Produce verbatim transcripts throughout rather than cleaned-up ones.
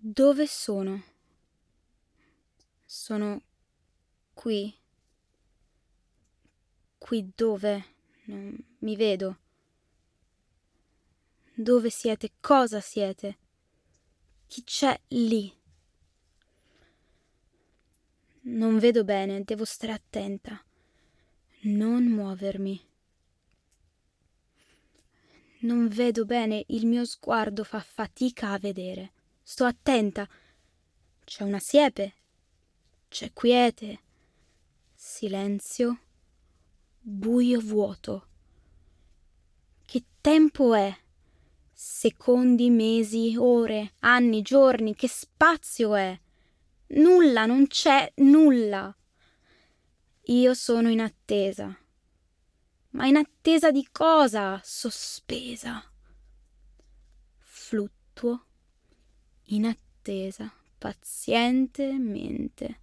Dove sono? Sono qui. Qui dove? Non mi vedo. Dove siete? Cosa siete? Chi c'è lì? Non vedo bene, devo stare attenta. Non muovermi. Non vedo bene, il mio sguardo fa fatica a vedere. Sto attenta. C'è una siepe. C'è quiete. Silenzio. Buio vuoto. Che tempo è? Secondi, mesi, ore, anni, giorni, che spazio è? Nulla, non c'è nulla. Io sono in attesa. Ma in attesa di cosa? Sospesa. Fluttuo, in attesa, pazientemente.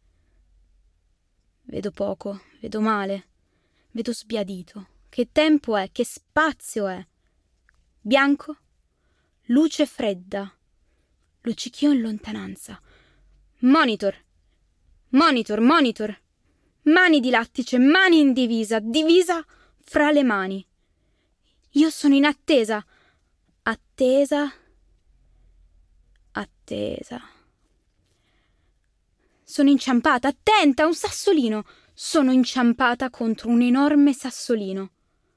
Vedo poco, vedo male, vedo sbiadito. Che tempo è? Che spazio è? Bianco, luce fredda, luccichio in lontananza. Monitor, monitor, monitor. Mani di lattice, mani in divisa, divisa fra le mani. Io sono in attesa, attesa, attesa. Sono inciampata, attenta, un sassolino. Sono inciampata contro un enorme sassolino.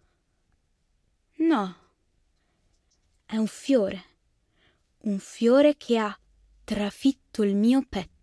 No, è un fiore, un fiore che ha trafitto il mio petto.